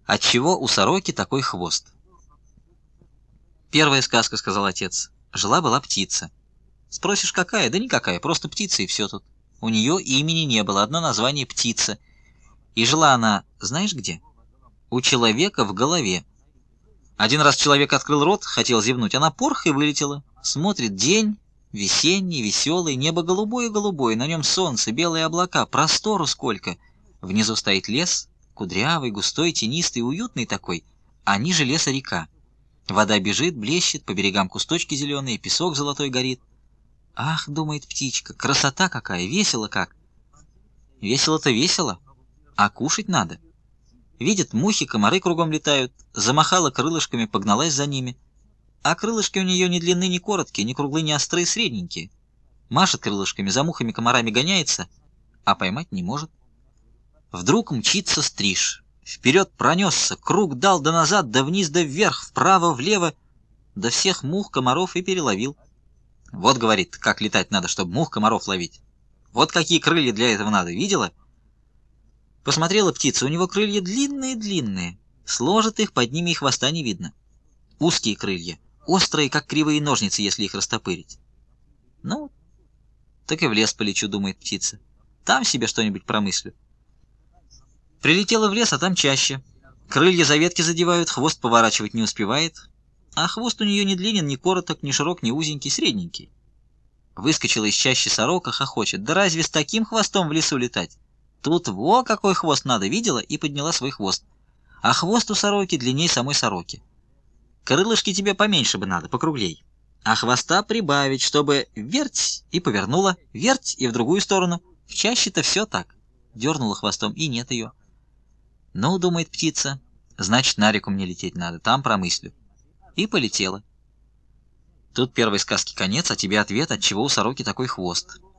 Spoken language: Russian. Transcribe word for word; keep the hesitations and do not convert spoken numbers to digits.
Отчего у сороки такой хвост? Первая сказка, сказал отец. Жила-была птица. Спросишь, какая? Да никакая, просто птица и все тут. У нее имени не было, одно название — птица. И жила она, знаешь где? У человека в голове. Один раз человек открыл рот, хотел зевнуть, она порх и вылетела. Смотрит день, весенний, веселый, небо голубое-голубое, на нем солнце, белые облака, простору сколько. Внизу стоит лес, кудрявый, густой, тенистый, уютный такой, а ниже леса река. Вода бежит, блещет, по берегам кусточки зеленые, песок золотой горит. Ах, думает птичка, красота какая, весело как. Весело-то весело, а кушать надо. Видит, мухи, комары кругом летают, замахала крылышками, погналась за ними. А крылышки у нее ни длинны, ни короткие, ни круглые, ни острые, средненькие. Машет крылышками, за мухами, комарами гоняется, а поймать не может. Вдруг мчится стриж. Вперед пронесся, круг дал да назад, да вниз, да вверх, вправо, влево, да всех мух, комаров и переловил. Вот, говорит, как летать надо, чтобы мух, комаров ловить. Вот какие крылья для этого надо, видела? Посмотрела птица, у него крылья длинные-длинные, сложит их, под ними и хвоста не видно. Узкие крылья, острые, как кривые ножницы, если их растопырить. Ну, так и в лес полечу, думает птица. Там себе что-нибудь промыслю. Прилетела в лес, а там чаще. Крылья за ветки задевают, хвост поворачивать не успевает. А хвост у нее не длинен, ни короток, ни широк, ни узенький, средненький. Выскочила из чащи сорока, хохочет. Да разве с таким хвостом в лесу летать? Тут во какой хвост надо, видела, и подняла свой хвост. А хвост у сороки длинней самой сороки. Крылышки тебе поменьше бы надо, покруглей. А хвоста прибавить, чтобы верть и повернула, верть и в другую сторону. В чаще-то все так. Дернула хвостом, и нет ее. Ну, думает птица, значит, на реку мне лететь надо, там промыслю. И полетела. Тут первой сказки конец, а тебе ответ, отчего у сороки такой хвост.